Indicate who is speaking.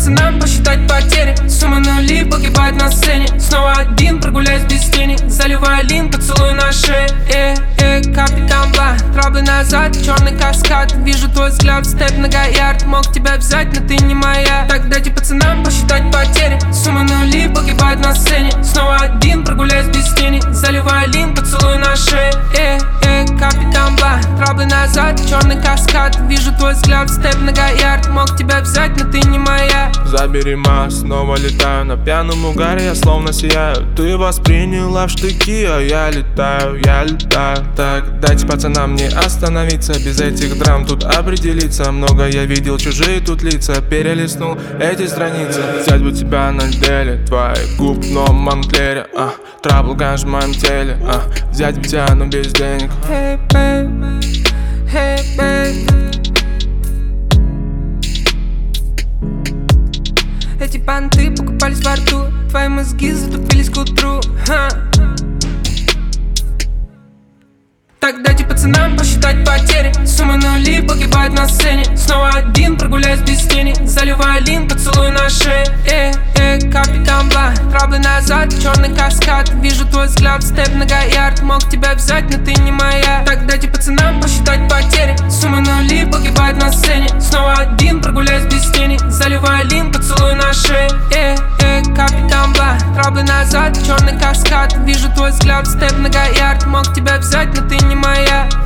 Speaker 1: пацанам посчитать потери. Суммы нули погибает на сцене. Снова один, прогуляюсь без тени. Заливаю лин, поцелуй на шее. Капитан Бла, траблы назад, черный каскад. Вижу твой взгляд, степ на Гаярд. Мог тебя взять, но ты не моя. Так дайте пацанам посчитать потери. Суммы нули погибает на сцене. Снова один, прогуляюсь без тени. Заливаю лин, поцелуй на шее. Капитан Бла, траблы назад, черный каскад. Вижу твой взгляд, степ на Гаярд. Мог тебя взять, но ты не моя.
Speaker 2: Забери ма, снова летаю. На пьяном угаре я словно сияю. Ты восприняла в штыки, а я летаю, я летаю. Так, дайте пацанам не остановиться. Без этих драм тут определиться. Много я видел, чужие тут лица. Перелистнул эти страницы. Взять бы тебя на деле, твоих губ в новом Монклере. Трабл ганж в моем теле. Взять бы тебя, но без денег.
Speaker 1: Hey babe, hey babe. Эти понты покупались во рту. Твои мозги затупились к утру. Так дайте пацанам посчитать потери. Суммы нули погибает на сцене. Снова один, прогуляюсь без тени. Заливаю лин, поцелуй на шее. Капитан Бла, траблы назад, черный каскад. Вижу твой взгляд, степ на Гаярд. Мог тебя взять, но ты не моя. Так дайте пацанам посчитать потери. Суммы нули погибает на сцене. Снова один, прогуляюсь без тени. Заливаю лин, поцелуй на шее. Капитан Бла, траблы назад, черный каскад. Вижу твой взгляд, степ на Гаярд. Мог тебя взять, но ты не моя.